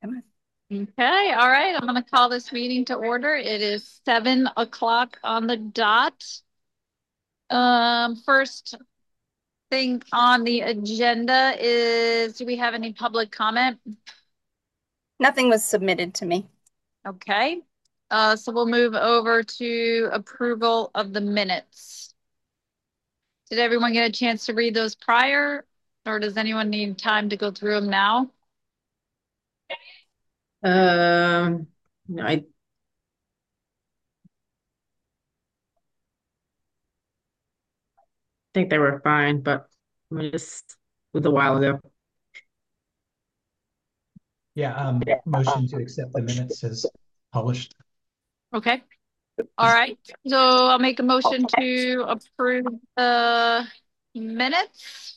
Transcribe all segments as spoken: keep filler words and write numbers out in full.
Okay, all right. I'm going to call this meeting to order. It is seven o'clock on the dot. Um, first thing on the agenda is, do we have any public comment? Nothing was submitted to me. Okay. Uh, so we'll move over to approval of the minutes. Did everyone get a chance to read those prior, or does anyone need time to go through them now? Um, no, I think they were fine, but it was, it was a while ago. Yeah, um, motion to accept the minutes as published. Okay. All right. So I'll make a motion to approve the minutes.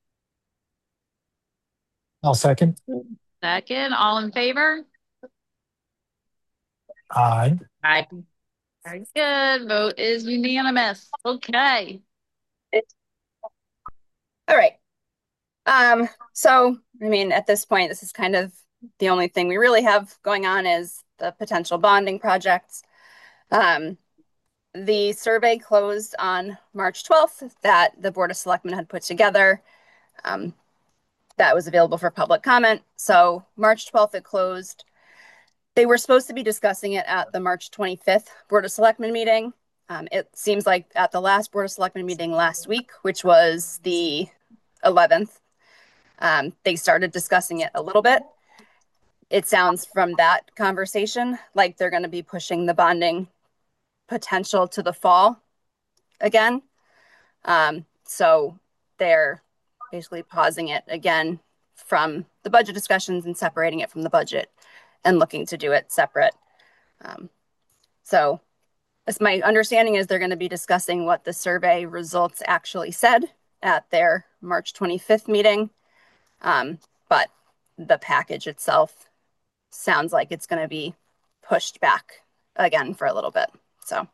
I'll second. Second, all in favor? Aye. I Very good. Vote is unanimous. Okay. All right. Um, so, I mean, at this point, this is kind of the only thing we really have going on is the potential bonding projects. Um, the survey closed on March twelfth that the Board of Selectmen had put together. Um, that was available for public comment. So March twelfth it closed. They were supposed to be discussing it at the March twenty-fifth Board of Selectmen meeting. Um, it seems like at the last Board of Selectmen meeting last week, which was the eleventh, um, they started discussing it a little bit. It sounds from that conversation like they're going to be pushing the bonding potential to the fall again. Um, so they're basically pausing it again from the budget discussions and separating it from the budget and looking to do it separate. Um, so as my understanding is they're going to be discussing what the survey results actually said at their March twenty-fifth meeting. Um, but the package itself sounds like it's going to be pushed back again for a little bit. So,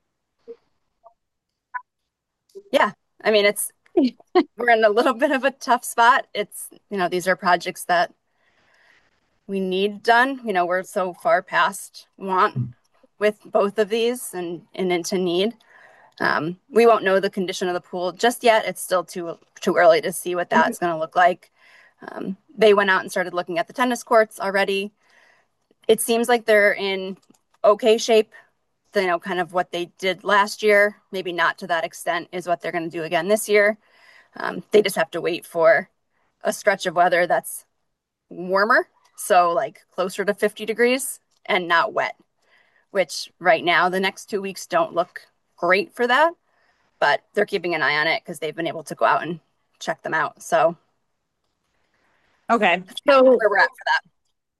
yeah, I mean, it's we're in a little bit of a tough spot. It's, you know, these are projects that we need done. You know, we're so far past want with both of these and, and into need. Um, we won't know the condition of the pool just yet. It's still too too early to see what that's going to look like. Um, they went out and started looking at the tennis courts already. It seems like they're in okay shape. You know, kind of what they did last year, maybe not to that extent, is what they're going to do again this year. Um, they just have to wait for a stretch of weather that's warmer, so like closer to fifty degrees and not wet, which right now the next two weeks don't look great for that, but they're keeping an eye on it because they've been able to go out and check them out. So Okay. that's So where we're at for that.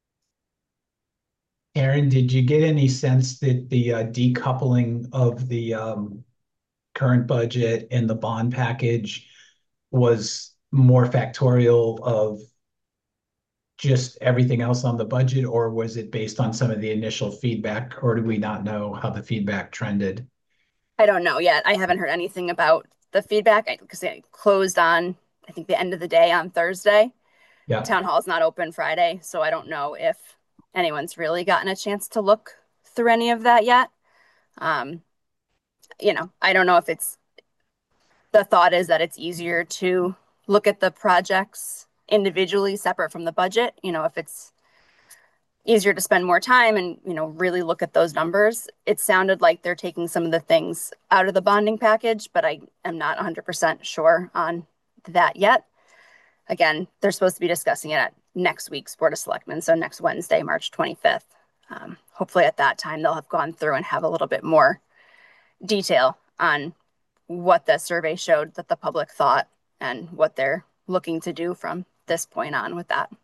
Aaron, did you get any sense that the uh, decoupling of the um, current budget and the bond package was more factorial of just everything else on the budget, or was it based on some of the initial feedback, or do we not know how the feedback trended? I don't know yet. I haven't heard anything about the feedback because they closed on, I think, the end of the day on Thursday. Yeah. Town hall is not open Friday, so I don't know if anyone's really gotten a chance to look through any of that yet. Um, you know, I don't know if it's the thought is that it's easier to look at the projects individually separate from the budget. You know, if it's easier to spend more time and, you know, really look at those numbers. It sounded like they're taking some of the things out of the bonding package, but I am not one hundred percent sure on that yet. Again, they're supposed to be discussing it at next week's Board of Selectmen, so next Wednesday, March twenty-fifth. Um, hopefully at that time they'll have gone through and have a little bit more detail on what the survey showed that the public thought and what they're looking to do from this point on with that.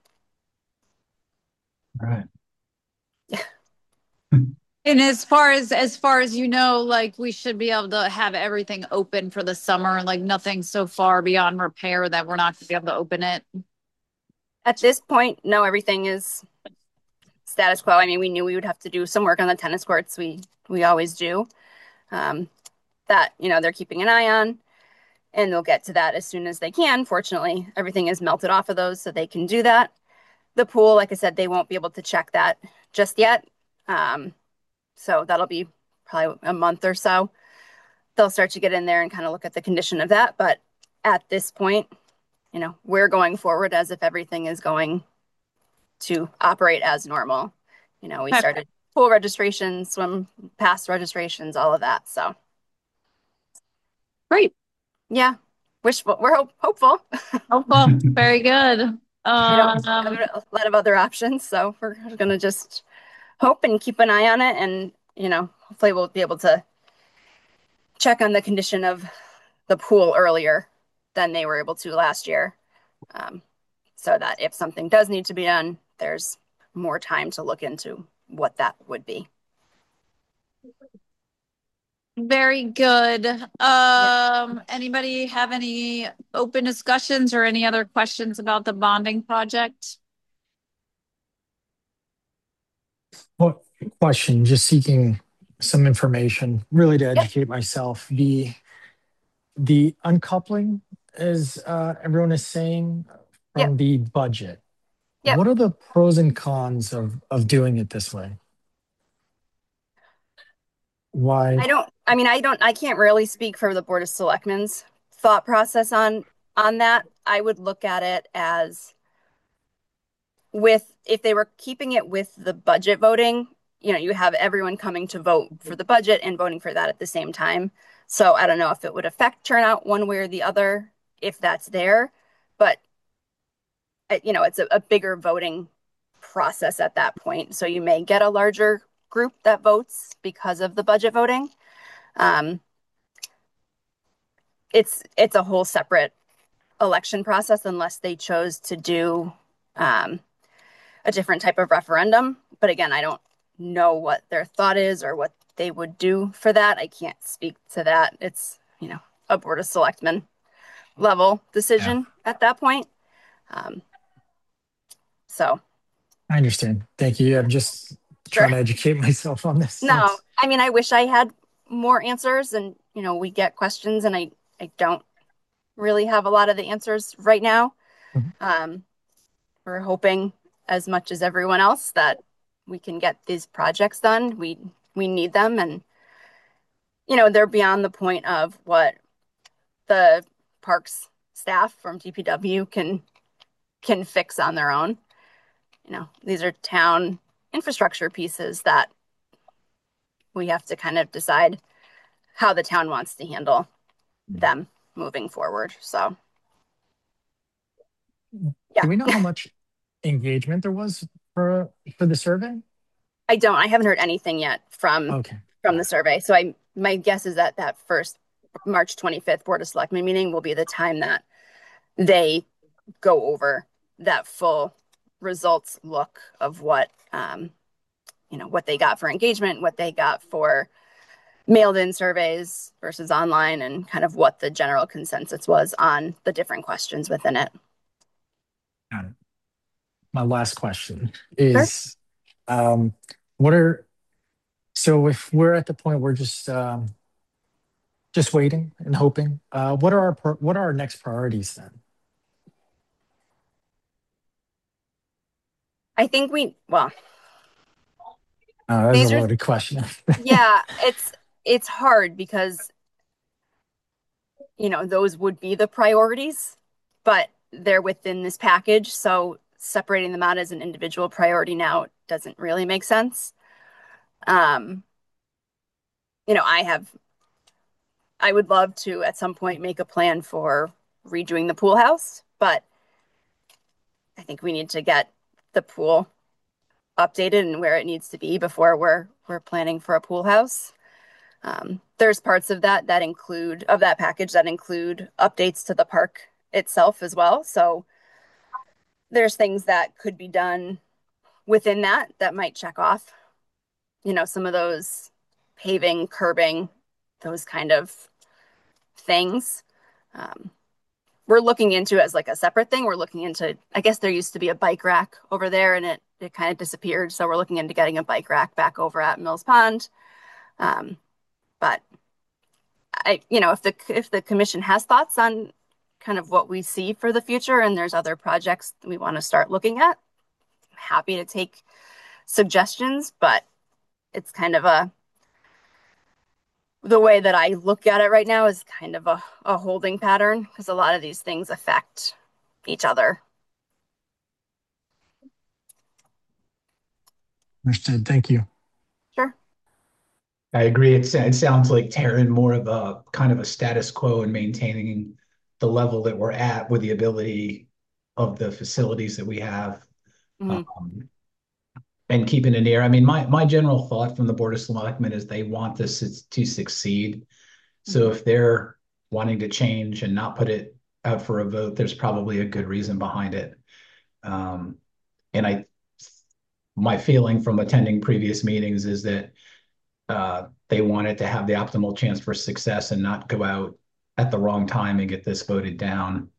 All right. and as far as as far as you know, like we should be able to have everything open for the summer, like nothing so far beyond repair that we're not gonna be able to open it. At this point, no, everything is status quo. I mean, we knew we would have to do some work on the tennis courts. We we always do. Um, that, you know, they're keeping an eye on, and they'll get to that as soon as they can. Fortunately, everything is melted off of those, so they can do that. the pool, like I said, they won't be able to check that just yet. Um, so that'll be probably a month or so. They'll start to get in there and kind of look at the condition of that. But at this point, you know, we're going forward as if everything is going to operate as normal. You know, we Okay. started pool registrations, swim pass registrations, all of that. So Great. yeah, wishful. We're hope, hopeful. Hopeful. Very good. We don't have Um, a lot of other options, so we're gonna just hope and keep an eye on it, and you know, hopefully we'll be able to check on the condition of the pool earlier than they were able to last year, um, so that if something does need to be done, there's more time to look into what that would be. very good. Um, anybody have any open discussions or any other questions about the bonding project? What question? Just seeking some information, really to educate myself. The the uncoupling, as uh, everyone is saying, Yep. from the budget. Yep. What are the pros and cons of of doing it this way? Why? I don't, I mean, I don't, I can't really speak for the Board of Selectmen's thought process on on that. I would look at it as with, if they were keeping it with the budget voting, you know, you have everyone coming to vote for the budget and voting for that at the same time. So I don't know if it would affect turnout one way or the other if that's there, but uh, you know, it's a, a bigger voting process at that point. So you may get a larger group that votes because of the budget voting. Um, it's it's a whole separate election process unless they chose to do um, a different type of referendum. But again, I don't know what their thought is or what they would do for that. I can't speak to that. It's, you know, a Board of Selectmen level decision at that point. Um, so I understand. Thank you. I'm just Sure. trying to educate myself on this. no, That's- I mean, I wish I had more answers, and you know, we get questions, and I I don't really have a lot of the answers right now. Mhm. Um, we're hoping, as much as everyone else, that we can get these projects done. We we need them, and you know, they're beyond the point of what the parks staff from D P W can can fix on their own. You know, these are town infrastructure pieces that we have to kind of decide how the town wants to handle them moving forward. So yeah. Do we know how much engagement there was for for the survey? I don't. I haven't heard anything yet from Okay. from the survey. So I my guess is that that first March twenty-fifth Board of Selectmen meeting will be the time that they go over that full results look of what um, you know, what they got for engagement, what they got for mailed in surveys versus online, and kind of what the general consensus was on the different questions within it. Got it. My last question is, um, what are, so if we're at the point we're just, um, just waiting and hoping, uh, what are our, pri- what are our next priorities then? I think we, well, Uh, that's These a are- loaded question. yeah, it's it's hard because you know, those would be the priorities, but they're within this package. So separating them out as an individual priority now doesn't really make sense. Um, you know, I have, I would love to at some point make a plan for redoing the pool house, but I think we need to get the pool updated and where it needs to be before we're we're planning for a pool house. Um, there's parts of that that include of that package that include updates to the park itself as well. So there's things that could be done within that that might check off, you know, some of those paving, curbing, those kind of things. Um, we're looking into as like a separate thing. We're looking into, I guess there used to be a bike rack over there and it it kind of disappeared. So we're looking into getting a bike rack back over at Mills Pond. Um, but I, you know, if the if the commission has thoughts on kind of what we see for the future and there's other projects we want to start looking at, happy to take suggestions, but it's kind of a, the way that I look at it right now is kind of a, a holding pattern because a lot of these things affect each other. Understood. Thank you. Sure. I agree. It's, it sounds like Taryn more of a kind of a status quo and maintaining the level that we're at with the ability of the facilities that we have. Mhm. Um, and keeping it near. I mean, my my general thought from the Board of Selectmen is they want this to succeed. So if they're wanting to change and not put it out for a vote, there's probably a good reason behind it. Um, and I, my feeling from attending previous meetings is that uh, they wanted to have the optimal chance for success and not go out at the wrong time and get this voted down.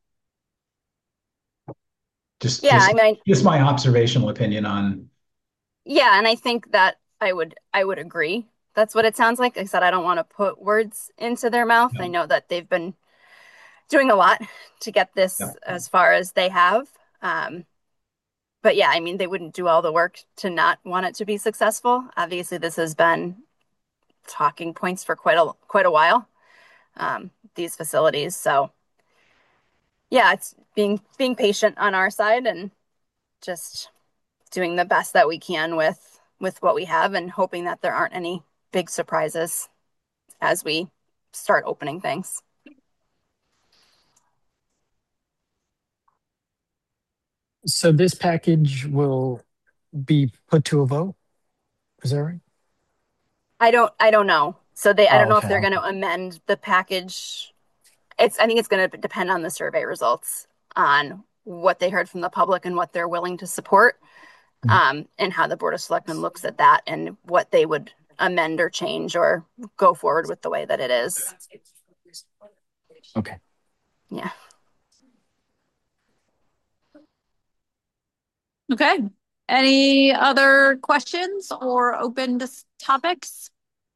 Just, Yeah, just, I mean, just my observational opinion on. yeah, and I think that I would I would agree. That's what it sounds like. Like I said, I don't want to put words into their mouth. Yeah. I know that they've been doing a lot to get this Yeah. as far as they have. Um, but yeah, I mean, they wouldn't do all the work to not want it to be successful. Obviously, this has been talking points for quite a quite a while. Um, these facilities, so yeah, it's being being patient on our side and just doing the best that we can with with what we have and hoping that there aren't any big surprises as we start opening things. So this package will be put to a vote? Is that right? I don't I don't know. So they I don't Oh, know if okay. they're going to amend the package. It's I think it's going to depend on the survey results on what they heard from the public and what they're willing to support. Mhm. Um, and how the Board of Selectmen looks at that and what they would amend or change or go forward with the way that it is. Okay. Yeah. Okay. Any other questions or open dis- topics?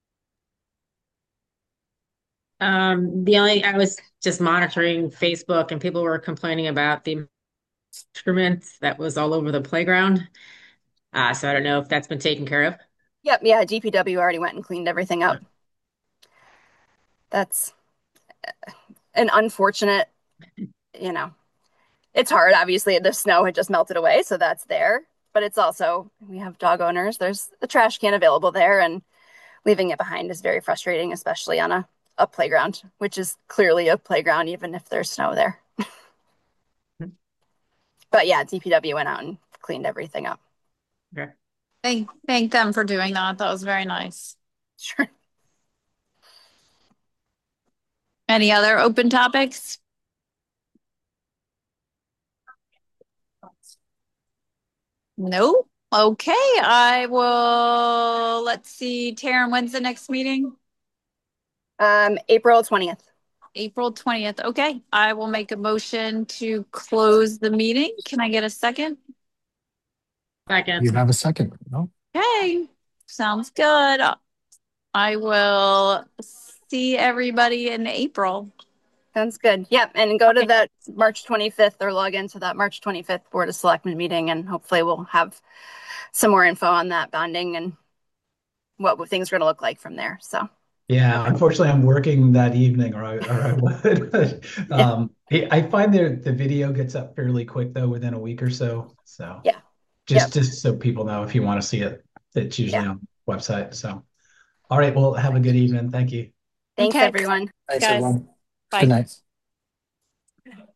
Um, the only, I was just monitoring Facebook and people were complaining about the instruments that was all over the playground. Uh, so I don't know if that's been taken care of. Yep. Yeah. D P W already went and cleaned everything up. That's an unfortunate, you know, it's hard. Obviously, the snow had just melted away, so that's there. But it's also, we have dog owners. There's a trash can available there, and leaving it behind is very frustrating, especially on a, a playground, which is clearly a playground, even if there's snow there. But yeah, D P W went out and cleaned everything up. Okay. Thank thank them for doing that. That was very nice. Sure. Any other open topics? No. Okay, I will. Let's see, Taryn, when's the next meeting? Um, April twentieth. April twentieth. Okay, I will make a motion to close the meeting. Can I get a second? Second. You have a second, no? Okay, sounds good. I will see everybody in April. Sounds good. Yep. And go to Okay. that March twenty-fifth or log into that March twenty-fifth Board of Selectmen meeting, and hopefully we'll have some more info on that bonding and what things are going to look like from there. So, Yeah, unfortunately, I'm working that evening, or I, or I would. yeah. um, I I find the the video gets up fairly quick though, within a week or so. So Yeah. just Yep. just so people know, if you want to see it, it's usually Yeah. on the website. So, all right, well, have a good evening. Thank you. Thanks, Okay. everyone. Thanks, Guys, everyone. bye. Good night.